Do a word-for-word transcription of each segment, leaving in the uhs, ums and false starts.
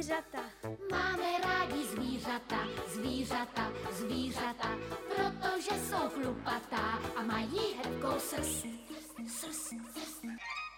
zvířata. Máme rádi zvířata, zvířata, zvířata, protože jsou chlupatá a mají hebkou srst. Srst, srst.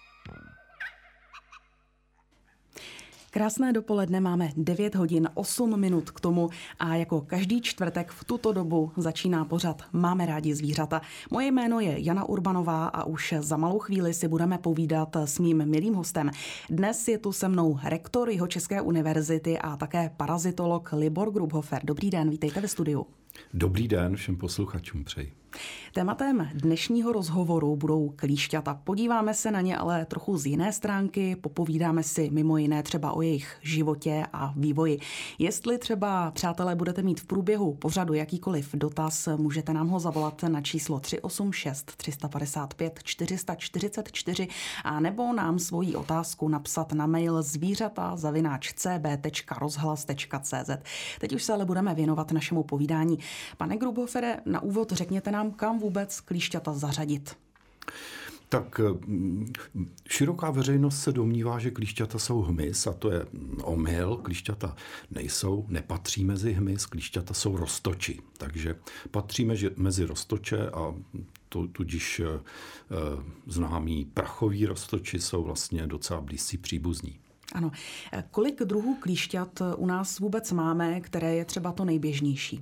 Krásné dopoledne, máme devět hodin osm minut k tomu a jako každý čtvrtek v tuto dobu začíná pořad Máme rádi zvířata. Moje jméno je Jana Urbanová a už za malou chvíli si budeme povídat s mým milým hostem. Dnes je tu se mnou rektor Jihočeské univerzity a také parazitolog Libor Grubhofer. Dobrý den, vítejte ve studiu. Dobrý den, všem posluchačům přeji. Tématem dnešního rozhovoru budou klíšťata. Podíváme se na ně ale trochu z jiné stránky, popovídáme si mimo jiné třeba o jejich životě a vývoji. Jestli třeba, přátelé, budete mít v průběhu pořadu jakýkoliv dotaz, můžete nám ho zavolat na číslo tři osm šest tři padesát pět čtyři čtyři čtyři a nebo nám svoji otázku napsat na mail zvířata zavináč c b tečka rozhlas tečka c z. Teď už se ale budeme věnovat našemu povídání. Pane Grubhofere, na úvod řekněte nám, kam vůbec klíšťata zařadit. Tak široká veřejnost se domnívá, že klíšťata jsou hmyz a to je omyl. Klíšťata nejsou, nepatří mezi hmyz, klíšťata jsou roztoči. Takže patříme mezi roztoče a to, tudíž e, známí prachoví roztoči jsou vlastně docela blízcí příbuzní. Ano. Kolik druhů klíšťat u nás vůbec máme, které je třeba to nejběžnější?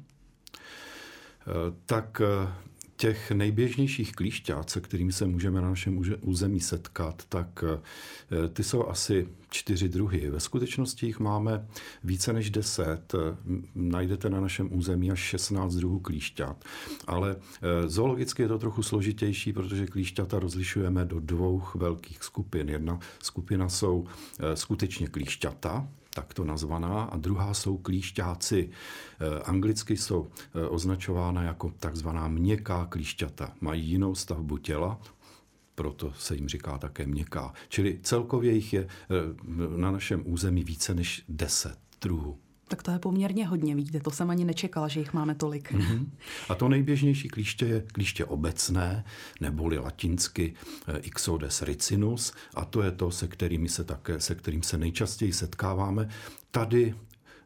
Tak těch nejběžnějších klíšťat, se kterými se můžeme na našem území setkat, tak ty jsou asi čtyři druhy. Ve skutečnosti jich máme více než deset. Najdete na našem území až šestnáct druhů klíšťat. Ale zoologicky je to trochu složitější, protože klíšťata rozlišujeme do dvou velkých skupin. Jedna skupina jsou skutečně klíšťata, takto nazvaná, a druhá jsou klíšťáci. Anglicky jsou označována jako takzvaná měkká klíšťata. Mají jinou stavbu těla, proto se jim říká také měkká. Čili celkově jich je na našem území více než deset druhů. Tak to je poměrně hodně, vidíte, to jsem ani nečekala, že jich máme tolik. Mm-hmm. A to nejběžnější klíště je klíště obecné, neboli latinsky Ixodes ricinus, a to je to, se kterými se také, se kterým se nejčastěji setkáváme tady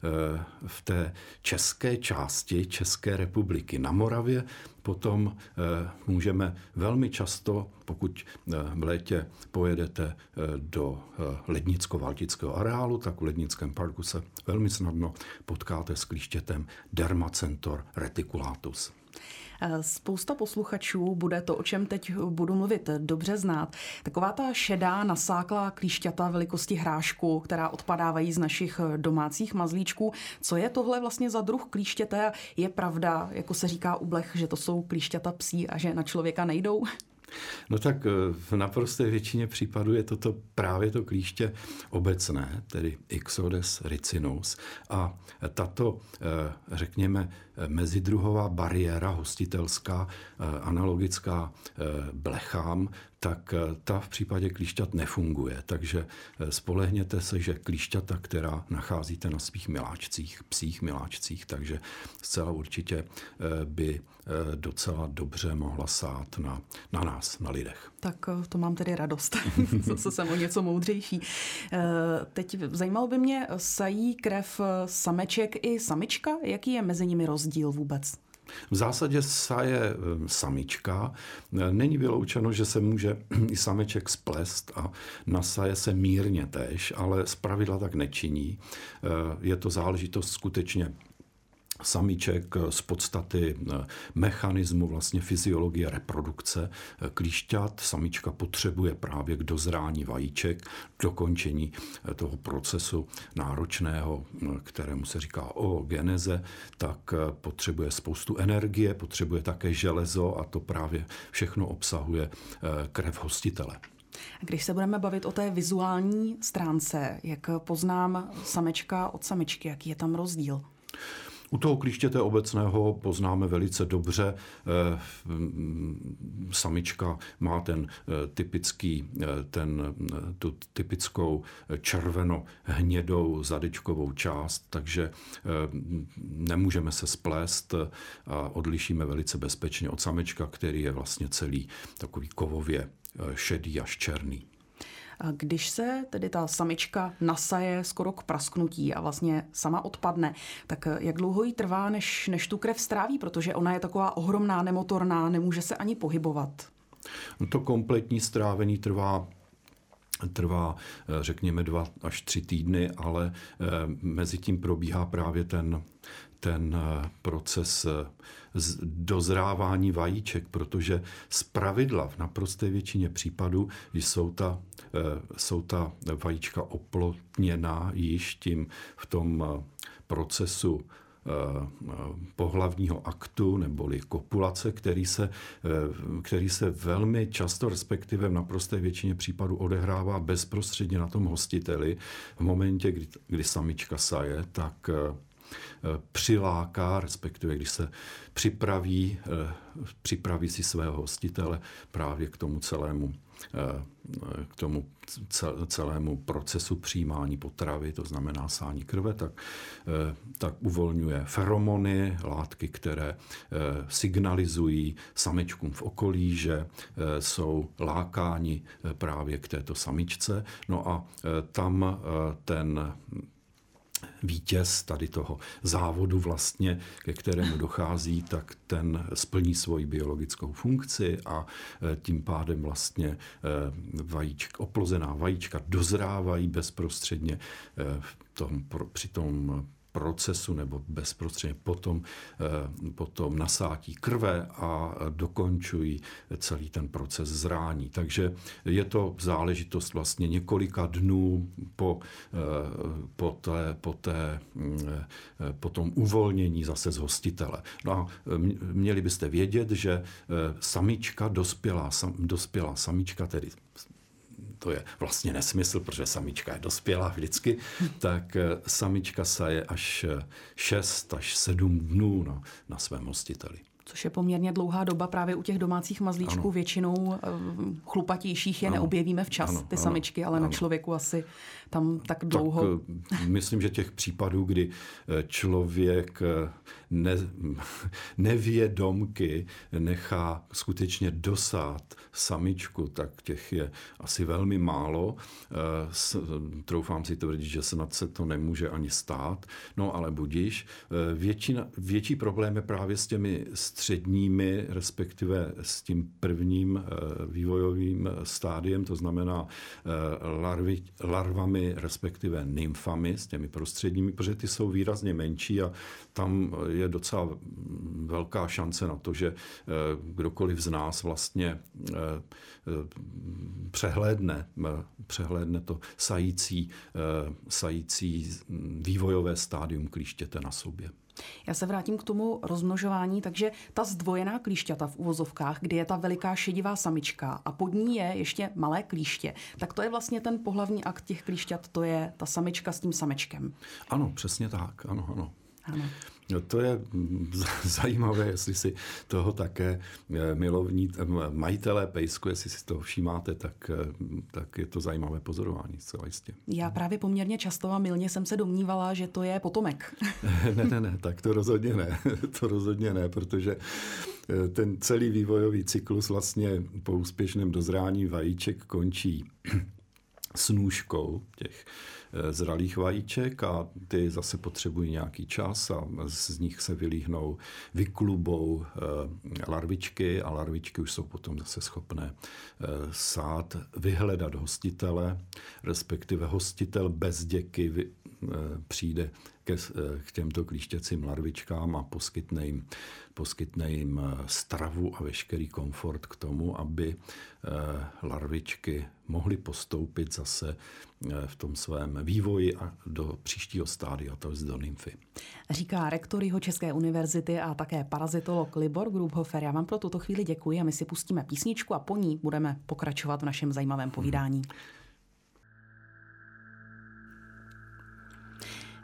v té české části České republiky. Na Moravě potom můžeme velmi často, pokud v létě pojedete do Lednicko-Valtického areálu, tak v Lednickém parku se velmi snadno potkáte s klíštětem Dermacentor reticulatus. Spousta posluchačů bude to, o čem teď budu mluvit, dobře znát. Taková ta šedá, nasáklá klíšťata velikosti hrášku, která odpadávají z našich domácích mazlíčků. Co je tohle vlastně za druh klíštěte? Je pravda, jako se říká u blech, že to jsou klíšťata psí a že na člověka nejdou? No tak v naprosté většině případů je toto právě to klíště obecné, tedy Ixodes ricinus. A tato, řekněme, mezidruhová bariéra hostitelská, analogická blechám, tak ta v případě klíšťat nefunguje. Takže spolehněte se, že klíšťata, která nacházíte na svých miláčcích, psích miláčcích, takže zcela určitě by docela dobře mohla sát na, na nás, na lidech. Tak to mám tedy radost. Zase jsem o něco moudřejší. Teď zajímalo by mě, sají krev sameček i samička? Jaký je mezi nimi rozdíl vůbec? V zásadě saje samička. Není vyloučeno, že se může i sameček splést a nasaje se mírně též, ale zpravidla tak nečiní. Je to záležitost skutečně samíček z podstaty mechanismu vlastně fyziologie reprodukce klíšťat. Samička potřebuje právě k dozrání vajíček, k dokončení toho procesu náročného, kterému se říká oogeneze, tak potřebuje spoustu energie, potřebuje také železo a to právě všechno obsahuje krev hostitele. Když se budeme bavit o té vizuální stránce, jak poznám samečka od samičky, jaký je tam rozdíl? U toho klíštěte obecného poznáme velice dobře. Samička má ten typický, ten, tu typickou červeno-hnědou zadečkovou část, takže nemůžeme se splést a odlišíme velice bezpečně od samečka, který je vlastně celý takový kovově šedý až černý. Když se tedy ta samička nasaje skoro k prasknutí a vlastně sama odpadne, tak jak dlouho jí trvá, než, než tu krev stráví, protože ona je taková ohromná, nemotorná, nemůže se ani pohybovat? No to kompletní strávení trvá trvá, řekněme, dva až tři týdny, ale mezi tím probíhá právě ten, ten proces dozrávání vajíček, protože zpravidla v naprosté většině případů jsou ta, jsou ta vajíčka oplotněná již tím v tom procesu pohlavního aktu neboli kopulace, který se, který se velmi často, respektive v naprosté většině případů odehrává bezprostředně na tom hostiteli. V momentě, kdy, kdy samička saje, tak přiláká, respektive když se připraví, připraví si svého hostitele právě k tomu celému k tomu celému procesu přijímání potravy, to znamená sání krve, tak, tak uvolňuje feromony, látky, které signalizují samičkům v okolí, že jsou lákáni právě k této samičce. No a tam ten vítěz tady toho závodu vlastně, ke kterému dochází, tak ten splní svoji biologickou funkci a tím pádem vlastně vajíčka, oplozená vajíčka dozrávají bezprostředně v tom, při tom procesu nebo bezprostředně potom, potom nasátí krve a dokončují celý ten proces zrání. Takže je to záležitost vlastně několika dnů po, po, té, po, té, po tom uvolnění zase z hostitele. No a měli byste vědět, že samička, dospělá, dospělá samička, tedy to je vlastně nesmysl, protože samička je dospělá vždycky, tak samička saje až šest až sedm dnů na, na svém hostiteli. Což je poměrně dlouhá doba právě u těch domácích mazlíčků. Ano. Většinou chlupatějších je ano. neobjevíme včas, ano, ty ano, samičky, ale ano. na člověku asi tam tak dlouho. Tak, myslím, že těch případů, kdy člověk ne, nevědomky nechá skutečně dosát samičku, tak těch je asi velmi málo. Troufám si tvrdit, že snad se to nemůže ani stát. No ale budíš. Většina, větší problém je právě s těmi středními, respektive s tím prvním vývojovým stádiem, to znamená larvy, larvami, respektive nymfami, s těmi prostředními, protože ty jsou výrazně menší a tam je docela velká šance na to, že kdokoliv z nás vlastně přehlédne, přehlédne to sající, sající vývojové stádium klíštěte na sobě. Já se vrátím k tomu rozmnožování, takže ta zdvojená klíšťata v uvozovkách, kdy je ta veliká šedivá samička a pod ní je ještě malé klíště, tak to je vlastně ten pohlavní akt těch klíšťat, to je ta samička s tím samečkem. Ano, přesně tak, ano, ano. Ano. No to je zajímavé, jestli si toho také milovní majitelé pejsku, jestli si toho všímáte, tak, tak je to zajímavé pozorování, zcela jistě. Já právě poměrně často a mylně jsem se domnívala, že to je potomek. Ne, ne, ne, tak to rozhodně ne. To rozhodně ne, protože ten celý vývojový cyklus vlastně po úspěšném dozrání vajíček končí snůžkou těch zralých vajíček a ty zase potřebují nějaký čas a z nich se vylíhnou, vyklubou larvičky a larvičky už jsou potom zase schopné sát, vyhledat hostitele, respektive hostitel bez děky přijde ke, k těmto klíštěcím larvičkám a poskytne jim, poskytne jim stravu a veškerý komfort k tomu, aby larvičky mohly postoupit zase v tom svém vývoji a do příštího stádia, to je do nymfy. Říká rektor Jihočeské univerzity a také parazitolog Libor Grubhofer. Já vám pro tuto chvíli děkuji a my si pustíme písničku a po ní budeme pokračovat v našem zajímavém povídání. Hmm.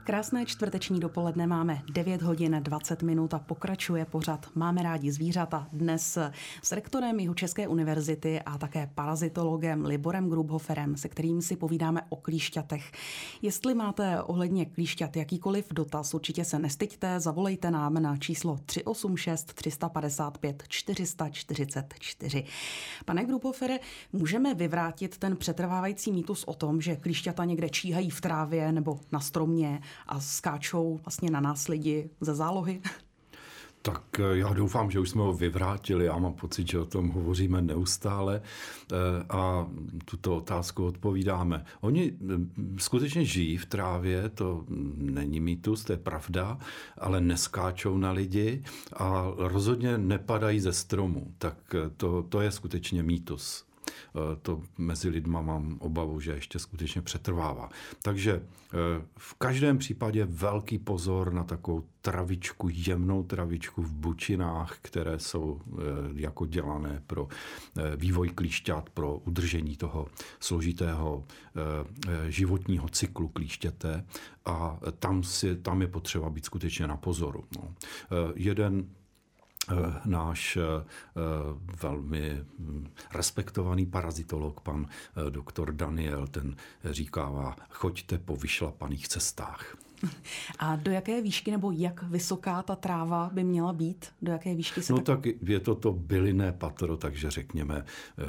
Krásné čtvrteční dopoledne, máme devět hodin dvacet minut a pokračuje pořad Máme rádi zvířata. Dnes s rektorem Jihočeské univerzity a také parazitologem Liborem Grubhoferem, se kterým si povídáme o klíšťatech. Jestli máte ohledně klíšťat jakýkoliv dotaz, určitě se nestyďte, zavolejte nám na číslo tři osm šest tři pět pět čtyři čtyři čtyři. Pane Grubhofere, můžeme vyvrátit ten přetrvávající mýtus o tom, že klíšťata někde číhají v trávě nebo na stromě a skáčou vlastně na nás lidi ze zálohy? Tak já doufám, že už jsme ho vyvrátili. Já mám pocit, že o tom hovoříme neustále a tuto otázku odpovídáme. Oni skutečně žijí v trávě, to není mýtus, to je pravda, ale neskáčou na lidi a rozhodně nepadají ze stromu. Tak to, to je skutečně mýtus. To mezi lidma mám obavu, že ještě skutečně přetrvává. Takže v každém případě velký pozor na takovou travičku, jemnou travičku v bučinách, které jsou jako dělané pro vývoj klíšťat, pro udržení toho složitého životního cyklu klíštěte a tam, si, tam je potřeba být skutečně na pozoru. No. Jeden náš velmi respektovaný parazitolog, pan doktor Daniel, ten říkává, choďte po vyšlapaných cestách. A do jaké výšky nebo jak vysoká ta tráva by měla být? Do jaké výšky se No tak... tak je to to bylinné patro, takže řekněme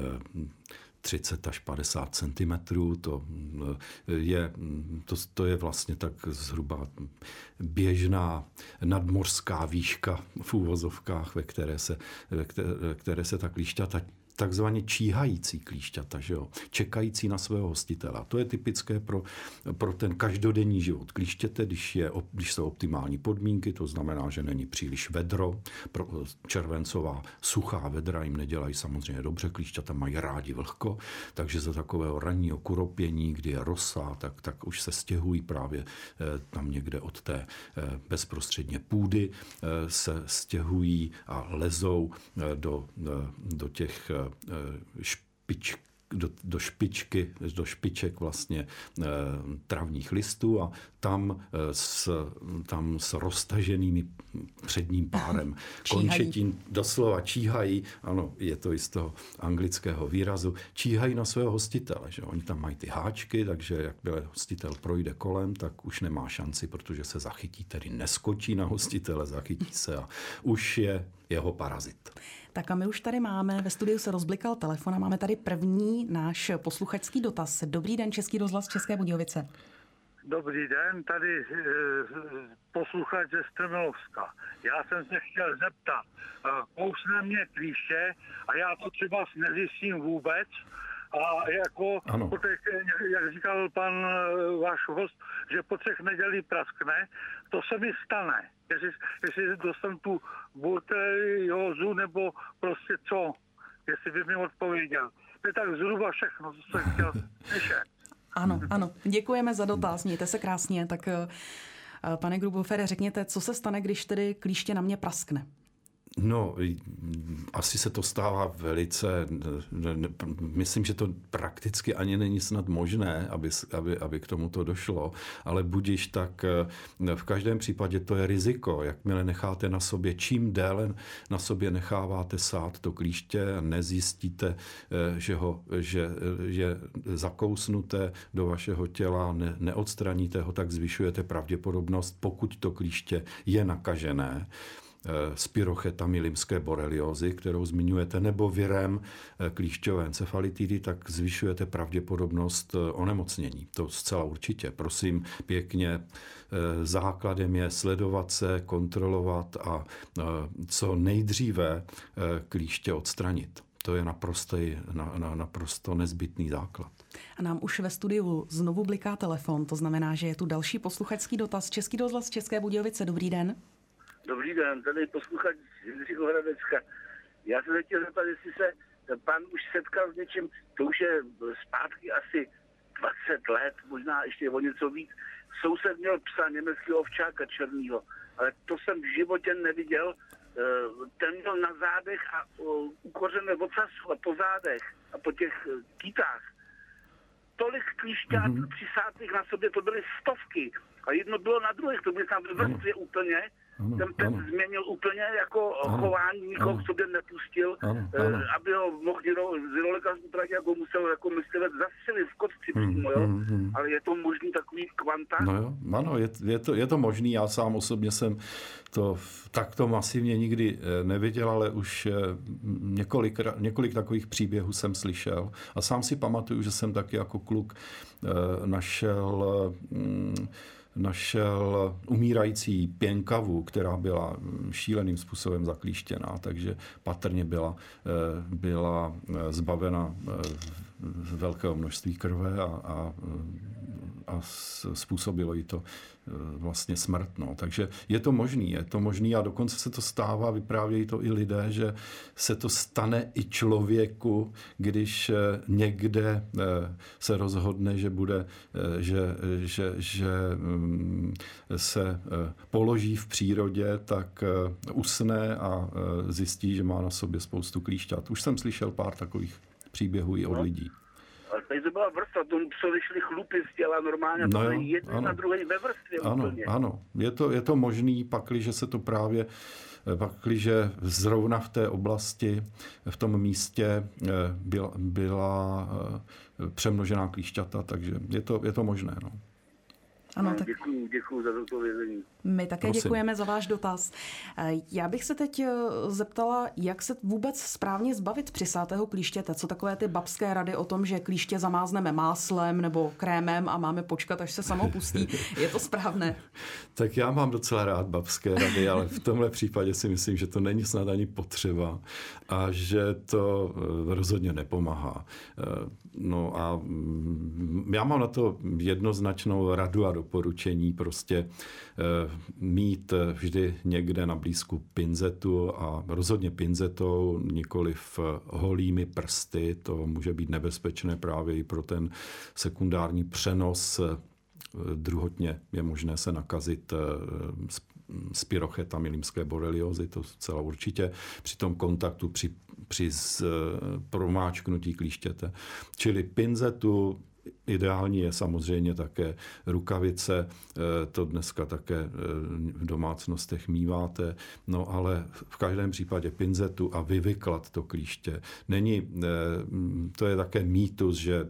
třicet až padesát centimetrů, to je, to, to je vlastně tak zhruba běžná nadmořská výška v úvozovkách, ve které se, ve které, ve které se ta klíšťata, takzvaně číhající klíšťata, že jo, čekající na svého hostitela. To je typické pro, pro ten každodenní život klíštěte, když, je, když jsou optimální podmínky, to znamená, že není příliš vedro, pro červencová suchá vedra jim nedělají samozřejmě dobře, klíšťata mají rádi vlhko, takže za takového ranního kuropění, kdy je rosa, tak, tak už se stěhují právě eh, tam někde od té eh, bezprostředně půdy, eh, se stěhují a lezou eh, do, eh, do těch špič, do, do špičky, do špiček vlastně e, travních listů a tam s, tam s roztaženými předním párem končetin doslova číhají, ano, je to i z toho anglického výrazu, číhají na svého hostitele. Že? Oni tam mají ty háčky, takže jakmile hostitel projde kolem, tak už nemá šanci, protože se zachytí, tedy neskočí na hostitele, zachytí se a už je jeho parazit. Tak a my už tady máme, ve studiu se rozblikal telefon a máme tady první náš posluchačský dotaz. Dobrý den, Český rozhlas České Budějovice. Dobrý den, tady e, posluchač ze Strmelovska. Já jsem se chtěl zeptat, kousne mě klíště a já to třeba nezjistím vůbec. A jako, po těch, jak říkal pan váš host, že po třech nedělí praskne, to se mi stane. Jestli, jestli dostanu tu borteliozu nebo prostě co, jestli by mi odpověděl. To je tak zhruba všechno, co jsem chtěl slyšet. Ano, ano, děkujeme za dotaz, mějte se krásně. Tak pane Grubhofere, řekněte, co se stane, když tedy klíště na mě praskne? No, asi se to stává velice, myslím, že to prakticky ani není snad možné, aby, aby, aby k tomuto došlo, ale budiž tak v každém případě to je riziko. Jakmile necháte na sobě, čím déle na sobě necháváte sát to klíště a nezjistíte, že, ho, že je zakousnuté do vašeho těla, ne, neodstraníte ho, tak zvyšujete pravděpodobnost, pokud to klíště je nakažené, Spirochetami milimské boreliózy, kterou zmiňujete, nebo virem klíšťové encefalitidy, tak zvyšujete pravděpodobnost onemocnění. To zcela určitě. Prosím pěkně, základem je sledovat se, kontrolovat a co nejdříve klíště odstranit. To je naprosto, na, na, naprosto nezbytný základ. A nám už ve studiu znovu bliká telefon, to znamená, že je tu další posluchačský dotaz. Český rozhlas České Budějovice, dobrý den. Dobrý den, tady posluchač Jindřich Hradecka. Já se chtěl zeptat, jestli se pan už setkal s něčím, to už je zpátky asi dvacet let, možná ještě o něco víc. Soused měl psa, německého ovčáka černýho, ale to jsem v životě neviděl. Ten měl na zádech a ukořené ocasu a po zádech a po těch kýtách. tolik klíšťat mm-hmm. přisátých na sobě, to byly stovky. A jedno bylo na druhých, to bylo tam ve vrstvě úplně. Ano, ten pes ano. změnil úplně jako ano, chování, nikoho ano. k sobě nepustil, ano, ano. aby ho mohl zyrolekař utratit, jako musel jako myslivec zastřelit v kostci přímo, jo? Hmm, hmm. Ale je to možný takový kvanta? No jo, ano, je, je, to, je to možný, já sám osobně jsem to takto masivně nikdy neviděl, ale už několik, několik takových příběhů jsem slyšel a sám si pamatuju, že jsem taky jako kluk našel mm, našel umírající pěnkavu, která byla šíleným způsobem zaklíštěná, takže patrně byla, byla zbavena velkého množství krve a, a, a způsobilo jí to vlastně smrt. No. Takže je to možný, je to možný a dokonce se to stává, vyprávějí to i lidé, že se to stane i člověku, když někde se rozhodne, že bude, že, že, že se položí v přírodě, tak usne a zjistí, že má na sobě spoustu klíšťat. Už jsem slyšel pár takových příběhů i od lidí. Ale tady to byla vrstva, tomu psovi šli chlupy z těla normálně, no to jedný na druhý ve vrstvě ano, úplně. Ano, je to, je to možný, pakliže se to právě, pakliže zrovna v té oblasti, v tom místě byla, byla přemnožená klíšťata, takže je to, je to možné, no. Ano, tak... Děkuju, děkuju za zodpovězení. My také Prosím. Děkujeme za váš dotaz. Já bych se teď zeptala, jak se vůbec správně zbavit přisátého klíštěte. Co takové ty babské rady o tom, že klíště zamázneme máslem nebo krémem a máme počkat, až se samo pustí. Je to správné? Tak já mám docela rád babské rady, ale v tomhle případě si myslím, že to není snad ani potřeba a že to rozhodně nepomáhá. No a já mám na to jednoznačnou radu a doporučení prostě mít vždy někde na blízku pinzetu a rozhodně pinzetou, nikoliv holými prsty. To může být nebezpečné právě i pro ten sekundární přenos. Druhotně je možné se nakazit spirocheta milimské boreliozy, to celá určitě při tom kontaktu, při, při promáčknutí klíštěte. Čili pinzetu, ideální je samozřejmě také rukavice, to dneska také v domácnostech míváte, no ale v každém případě pinzetu a vyvyklat to klíště. Není, to je také mýtus, že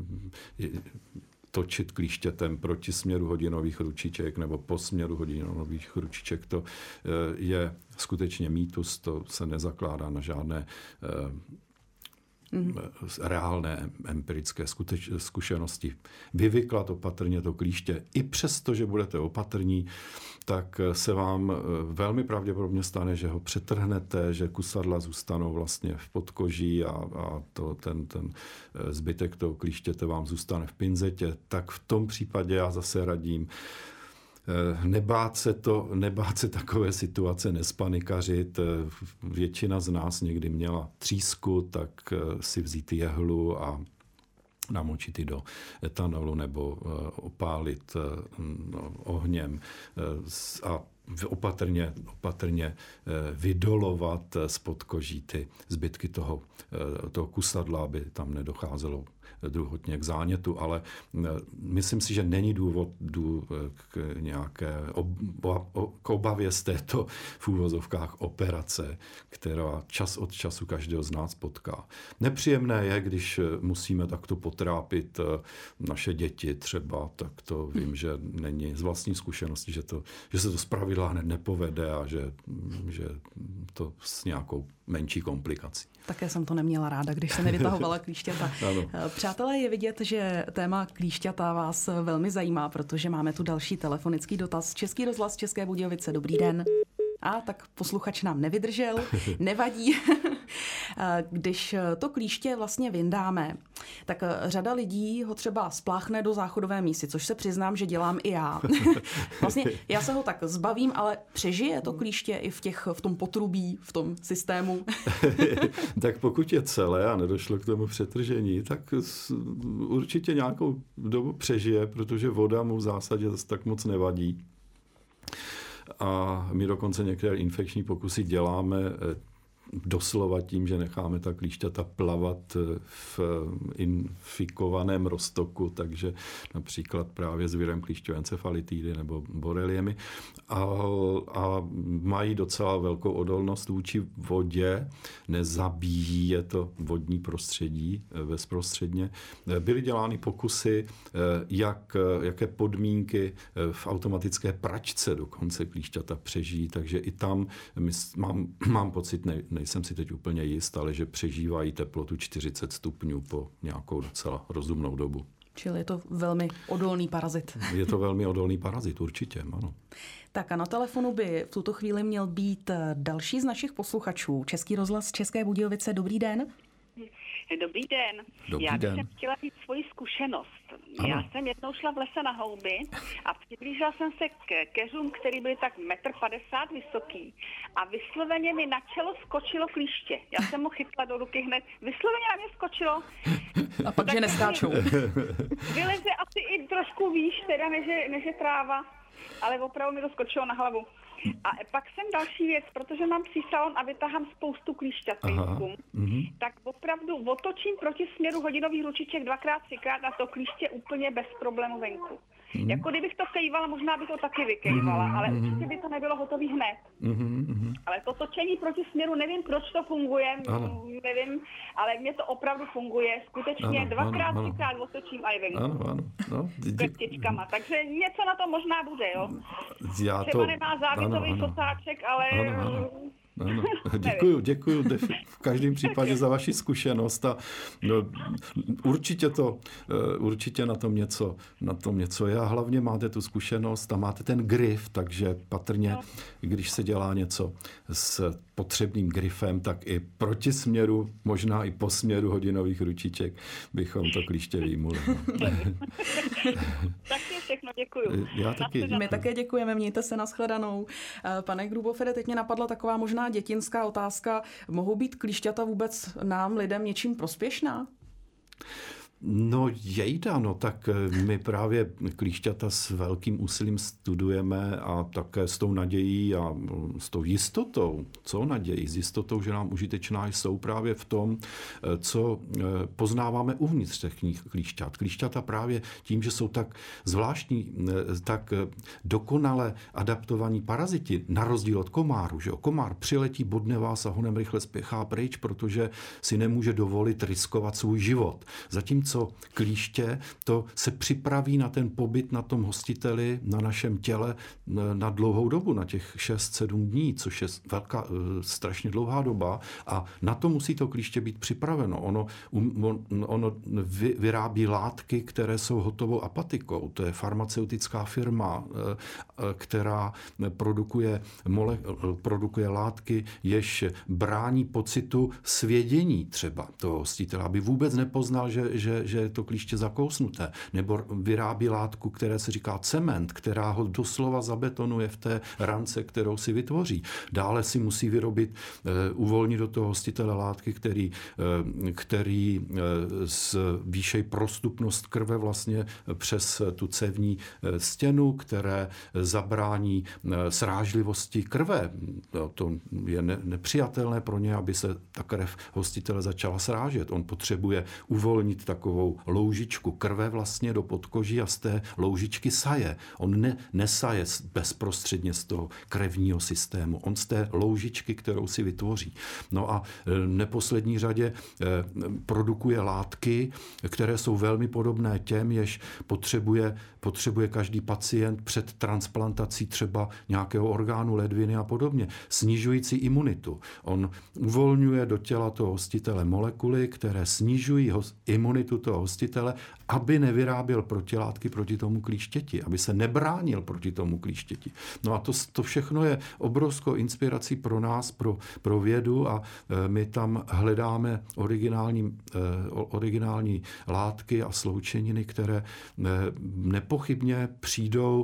točit klíštětem proti směru hodinových ručiček nebo po směru hodinových ručiček, to je skutečně mýtus, to se nezakládá na žádné Mm. reálné empirické skuteč, zkušenosti. Vyvyklat opatrně to klíště. I přesto, že budete opatrní, tak se vám velmi pravděpodobně stane, že ho přetrhnete, že kusadla zůstanou vlastně v podkoží a, a to, ten, ten zbytek toho klíštěte vám zůstane v pinzetě. Tak v tom případě já zase radím, Nebát se, to, nebát se takové situace, nespanikařit. Většina z nás někdy měla třísku, tak si vzít jehlu a namočit ji do etanolu nebo opálit ohněm a opatrně, opatrně vydolovat spod koží ty zbytky toho, toho kusadla, aby tam nedocházelo druhotně k zánětu, ale myslím si, že není důvod k nějaké k obavě z této v úvozovkách operace, která čas od času každého z nás potká. Nepříjemné je, když musíme takto potrápit naše děti třeba, tak to vím, že není z vlastní zkušenosti, že, to, že se to zpravidla hned nepovede a že, že to s nějakou menší komplikací. Také jsem to neměla ráda, když se nevytahovala klíšťata. Přátelé, je vidět, že téma klíšťata vás velmi zajímá, protože máme tu další telefonický dotaz. Český rozhlas České Budějovice, dobrý den. A tak posluchač nám nevydržel, nevadí. Když to klíště vlastně vyndáme, tak řada lidí ho třeba spláchne do záchodové mísy, což se přiznám, že dělám i já. Vlastně já se ho tak zbavím, ale přežije to klíště i v, těch, v tom potrubí, v tom systému? Tak pokud je celé a nedošlo k tomu přetržení, tak určitě nějakou dobu přežije, protože voda mu v zásadě tak moc nevadí. A my dokonce některé infekční pokusy děláme doslova tím, že necháme ta klíšťata plavat v infikovaném roztoku, takže například právě s virem klíšťoencefalitidy nebo boreliemi a, a mají docela velkou odolnost vůči vodě, nezabíjí je to vodní prostředí bezprostředně. Byly dělány pokusy, jak, jaké podmínky v automatické pračce dokonce klíšťata přežijí, takže i tam mám, mám pocit, ne, nejsem si teď úplně jist, ale že přežívají teplotu čtyřicet stupňů po nějakou docela rozumnou dobu. Čili je to velmi odolný parazit. Je to velmi odolný parazit, určitě, ano. Tak a na telefonu by v tuto chvíli měl být další z našich posluchačů. Český rozhlas České Budějovice, dobrý den. Dobrý den. Dobrý Já bych den. chtěla říct svoji zkušenost. Ano. Já jsem jednou šla v lese na houby a přiblížila jsem se k keřům, který byly tak metr padesát vysoký a vysloveně mi na čelo skočilo klíště. Já jsem mu chytla do ruky hned. Vysloveně na mě skočilo. A pak, že neskáčou. Vyleze asi i trošku výš, teda než je, než je tráva, ale opravdu mi to skočilo na hlavu. A pak jsem další věc, protože mám psí salon a vytahám spoustu klíšťat pejskům, mm-hmm. tak opravdu otočím proti směru hodinových ručiček dvakrát, třikrát a to klíště úplně bez problému venku. Mm-hmm. Jako kdybych to kejvala, možná bych to taky vykejvala, mm-hmm. ale určitě by to nebylo hotový hned. Mm-hmm. Ale to točení proti směru, nevím, proč to funguje, ano. nevím, ale mně to opravdu funguje. Skutečně ano, dvakrát, ano, třikrát ano. otočím aj venku. Ano, ano. No, dě... Takže něco na to možná bude, jo. Já Třeba to... nemá závitový sosáček, ale... Ano, ano. Ano, děkuju, děkuju v každém případě za vaši zkušenost a no, určitě to, určitě na tom něco, na tom něco je a hlavně máte tu zkušenost a máte ten grif, takže patrně, no. když se dělá něco s potřebným grifem, tak i proti směru, možná i po směru hodinových ručiček bychom to klíště vyjmuli. Tak je všechno, děkuju. Já taky děkuju. My také děkujeme, mějte se, nashledanou. Pane Grubofere, teď mě napadla taková možná dětinská otázka. Mohou být klíšťata vůbec nám, lidem, něčím prospěšná? No jejda, no tak my právě klíšťata s velkým úsilím studujeme a také s tou nadějí a s tou jistotou, co nadějí, s jistotou, že nám užitečná jsou právě v tom, co poznáváme uvnitř těch klíšťat. Klíšťata právě tím, že jsou tak zvláštní, tak dokonale adaptovaní paraziti, na rozdíl od komáru, že jo? Komár přiletí, bodne vás a honem rychle spěchá pryč, protože si nemůže dovolit riskovat svůj život. Zatímco co klíště, to se připraví na ten pobyt na tom hostiteli, na našem těle na dlouhou dobu, na těch šest sedm dní, což je velká, strašně dlouhá doba a na to musí to klíště být připraveno. Ono, ono vyrábí látky, které jsou hotovou apatikou. To je farmaceutická firma, která produkuje, mole, produkuje látky, jež brání pocitu svědění třeba toho hostitele, aby vůbec nepoznal, že, že, že je to klíště zakousnuté. Nebo vyrábí látku, které se říká cement, která ho doslova zabetonuje v té rance, kterou si vytvoří. Dále si musí vyrobit, uvolnit do toho hostitele látky, který, který zvýšejí prostupnost krve vlastně přes tu cévní stěnu, které zabrání srážlivosti krve. To je nepřijatelné pro ně, aby se ta krev hostitele začala srážet. On potřebuje uvolnit takovou loužičku krve vlastně do podkoží a z té loužičky saje. On ne, nesaje bezprostředně z toho krevního systému. On z té loužičky, kterou si vytvoří. No a v neposlední řadě produkuje látky, které jsou velmi podobné těm, jež potřebuje, potřebuje každý pacient před transplantací třeba nějakého orgánu, ledviny a podobně. Snižující imunitu. On uvolňuje do těla toho hostitele molekuly, které snižují imunitu toho hostitele, aby nevyráběl protilátky proti tomu klíštěti, aby se nebránil proti tomu klíštěti. No a to, to všechno je obrovskou inspirací pro nás, pro, pro vědu a e, my tam hledáme originální, e, originální látky a sloučeniny, které e, nepochybně přijdou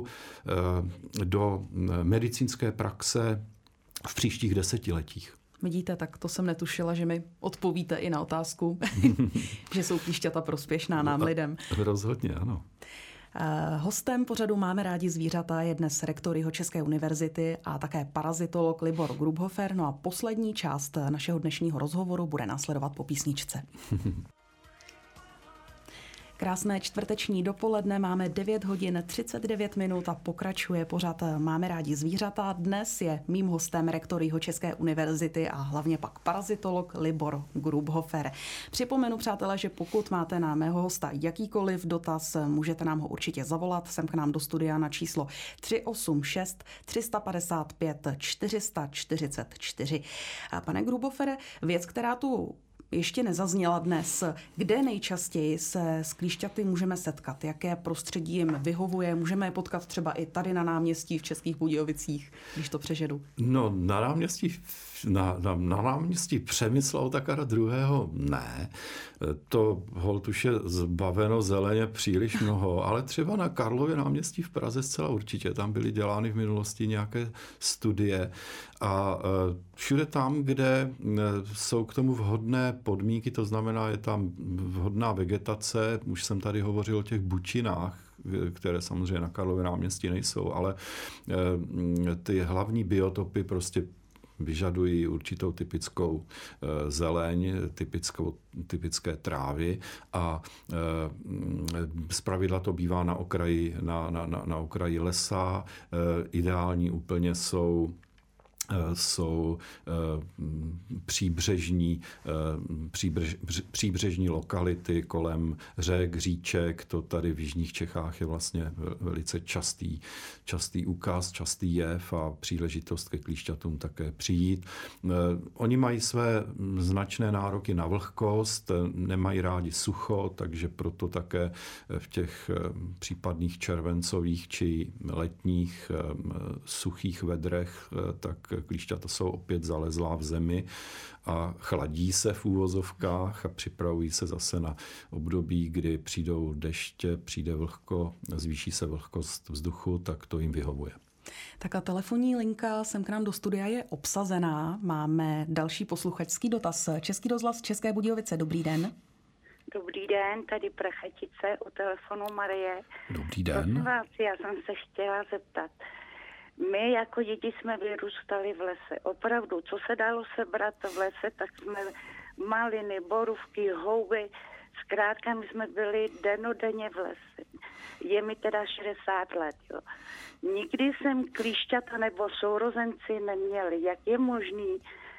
e, do medicínské praxe v příštích desetiletích. Vidíte, tak to jsem netušila, že mi odpovíte i na otázku, že jsou klíšťata prospěšná nám, lidem. Rozhodně, ano. Hostem pořadu Máme rádi zvířata je dnes rektor Jihočeské univerzity a také parazitolog Libor Grubhofer. No a poslední část našeho dnešního rozhovoru bude následovat po písničce. Krásné čtvrteční dopoledne, máme devět hodin třicet devět minut a pokračuje pořad Máme rádi zvířata. Dnes je mým hostem rektor Jihočeské univerzity a hlavně pak parazitolog Libor Grubhofer. Připomenu, přátelé, že pokud máte na mého hosta jakýkoliv dotaz, můžete nám ho určitě zavolat sem k nám do studia na číslo tři osm šest tři padesát pět čtyři čtyřicet čtyři. Pane Grubhofere, věc, která tu ještě nezazněla dnes. Kde nejčastěji se s klíšťaty můžeme setkat? Jaké prostředí jim vyhovuje? Můžeme je potkat třeba i tady na náměstí v Českých Budějovicích, když to přežedu? No, na náměstí, na, na, na náměstí Přemysla Otakara druhého. ne. To holt už je zbaveno zeleně příliš mnoho, ale třeba na Karlově náměstí v Praze zcela určitě. Tam byly dělány v minulosti nějaké studie a všude tam, kde jsou k tomu vhodné podmínky, to znamená, je tam vhodná vegetace, už jsem tady hovořil o těch bučinách, které samozřejmě na Karlově náměstí nejsou, ale ty hlavní biotopy prostě vyžadují určitou typickou zeleň, typickou, typické trávy a zpravidla to bývá na okraji, na, na, na okraji lesa. Ideální úplně jsou jsou příbřežní, příbřež, příbřežní lokality kolem řek, říček. To tady v jižních Čechách je vlastně velice častý, častý úkaz, častý jev a příležitost ke klíšťatům také přijít. Oni mají své značné nároky na vlhkost, nemají rádi sucho, takže proto také v těch případných červencových či letních suchých vedrech tak klíšťata jsou opět zalezlá v zemi a chladí se v úvozovkách a připravují se zase na období, kdy přijdou deště, přijde vlhko, zvýší se vlhkost vzduchu, tak to jim vyhovuje. Tak a telefonní linka sem k nám do studia je obsazená. Máme další posluchačský dotaz. Český rozhlas České Budějovice, dobrý den. Dobrý den, tady Prachatice, u telefonu Marie. Dobrý den. Prosím vás, já jsem se chtěla zeptat. My jako děti jsme vyrůstali v lese. Opravdu, co se dalo sebrat v lese, tak jsme maliny, borůvky, houby. Zkrátka, my jsme byli dennodenně v lese. Je mi teda šedesát let, jo. Nikdy jsem klíšťata nebo sourozenci neměli. Jak je možný,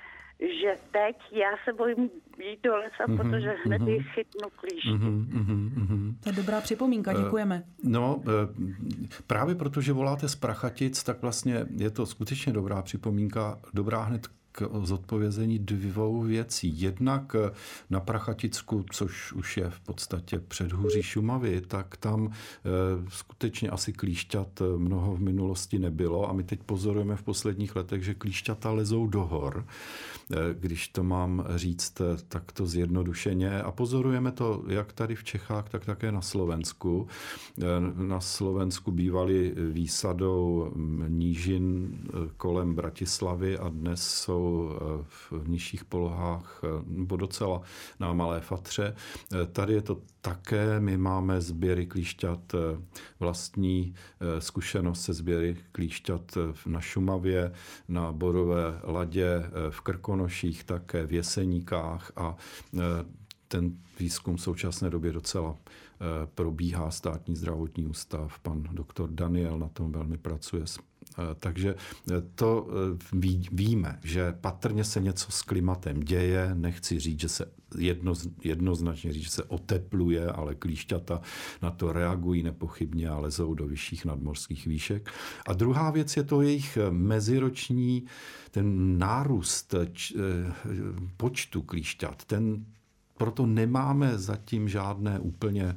že teď já se bojím jít do lesa, mm-hmm, protože hned mm-hmm. chytnu klíšťu. Mm-hmm, mm-hmm. To je dobrá připomínka, děkujeme. Uh, no, uh, právě protože voláte z Prachatic, tak vlastně je to skutečně dobrá připomínka, dobrá hned k zodpovězení dvou věcí. Jednak na Prachaticku, což už je v podstatě předhůří Šumavy, tak tam e, skutečně asi klíšťat mnoho v minulosti nebylo a my teď pozorujeme v posledních letech, že klíšťata lezou do hor, e, když to mám říct takto zjednodušeně a pozorujeme to jak tady v Čechách, tak také na Slovensku. E, na Slovensku bývaly výsadou nížin kolem Bratislavy a dnes jsou v nižších polohách nebo docela na Malé Fatře. Tady je to také, my máme sběry klíšťat, vlastní zkušenost se sběry klíšťat na Šumavě, na Borové Ladě, v Krkonoších, také v Jeseníkách a ten výzkum v současné době docela probíhá. Státní zdravotní ústav, pan doktor Daniel na tom velmi pracuje. Takže to ví, víme, že patrně se něco s klimatem děje, nechci říct, že se jedno, jednoznačně říct, že se otepluje, ale klíšťata na to reagují nepochybně a lezou do vyšších nadmořských výšek. A druhá věc je to jejich meziroční, ten nárůst počtu klíšťat, ten proto nemáme zatím žádné úplně,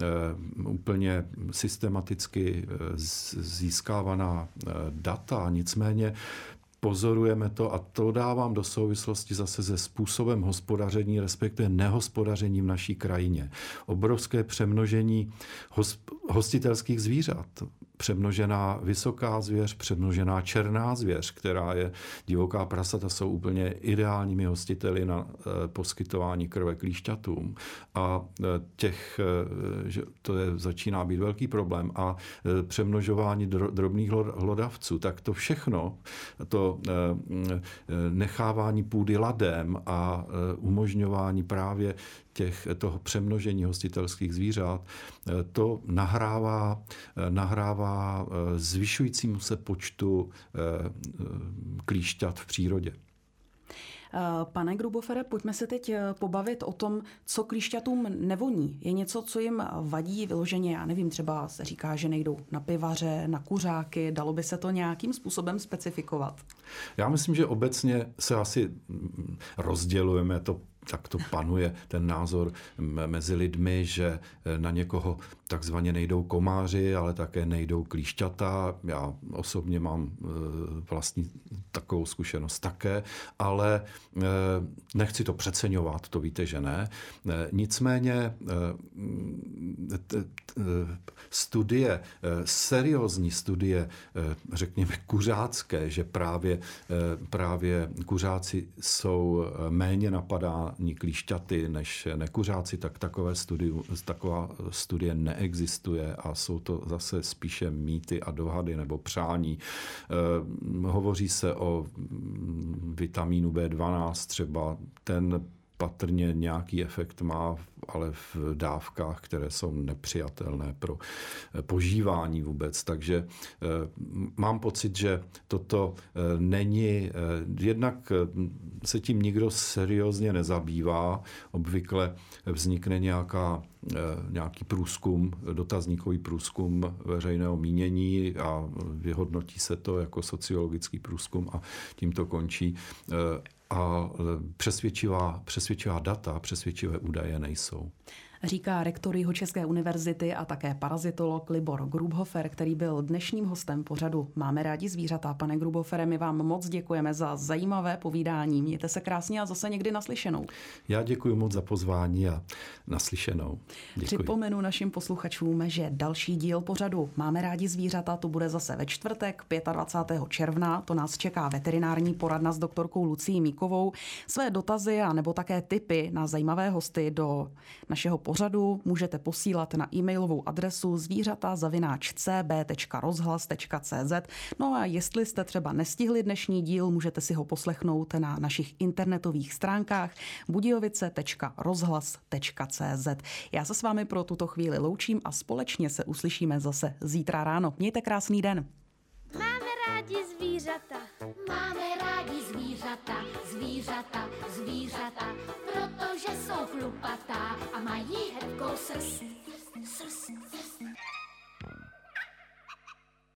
úplně systematicky získávaná data. Nicméně pozorujeme to a to dávám do souvislosti zase se způsobem hospodaření, respektive nehospodaření v naší krajině. Obrovské přemnožení hostitelských zvířat. přemnožená vysoká zvěř, přemnožená černá zvěř, která je divoká prasata, jsou úplně ideálními hostiteli na poskytování krve klíšťatům. A těch, že to je, začíná být velký problém. A přemnožování drobných hlodavců, tak to všechno, to nechávání půdy ladem a umožňování právě těch, toho přemnožení hostitelských zvířat, to nahrává, nahrává zvyšujícímu se počtu klíšťat v přírodě. Pane Grubhofere, pojďme se teď pobavit o tom, co klíšťatům nevoní. Je něco, co jim vadí vyloženě, já nevím, třeba se říká, že nejdou na pivaře, na kuřáky, dalo by se to nějakým způsobem specifikovat? Já myslím, že obecně se asi rozdělujeme, to tak to panuje ten názor mezi lidmi, že na někoho takzvaně nejdou komáři, ale také nejdou klíšťata. Já osobně mám vlastní takovou zkušenost také, ale nechci to přeceňovat, to víte, že ne. Nicméně studie, seriózní studie, řekněme kuřácké, že právě, právě kuřáci jsou méně napadáni klíšťaty než nekuřáci, tak takové studiu, taková studie neexistuje a jsou to zase spíše mýty a dohady nebo přání. Hovoří se o vitamínu bé dvanáct třeba, ten patrně nějaký efekt má, ale v dávkách, které jsou nepřijatelné pro požívání vůbec. Takže mám pocit, že toto není, jednak se tím nikdo seriózně nezabývá. Obvykle vznikne nějaká, nějaký průzkum, dotazníkový průzkum veřejného mínění a vyhodnotí se to jako sociologický průzkum a tím to končí. A přesvědčivá, přesvědčivá data, přesvědčivé údaje nejsou. Říká rektor Jihočeské univerzity a také parazitolog Libor Grubhofer, který byl dnešním hostem pořadu Máme rádi zvířata. Pane Grubhofere, my vám moc děkujeme za zajímavé povídání. Mějte se krásně a zase někdy naslyšenou. Já děkuji moc za pozvání a naslyšenou. Děkuji. Připomenu našim posluchačům, že další díl pořadu Máme rádi zvířata to bude zase ve čtvrtek dvacátého pátého června. To nás čeká veterinární poradna s doktorkou Lucií Míkovou. Své dotazy a nebo také tipy na zajímavé hosty do našeho pořadu můžete posílat na e-mailovou adresu zvířata zavináč c b tečka rozhlas tečka c z. No a jestli jste třeba nestihli dnešní díl, můžete si ho poslechnout na našich internetových stránkách budějovice tečka rozhlas tečka c z. Já se s vámi pro tuto chvíli loučím a společně se uslyšíme zase zítra ráno. Mějte krásný den. Máme rádi zvířata. Máme rádi zvířata, zvířata, zvířata, protože jsou chlupatá a mají hebkou srst.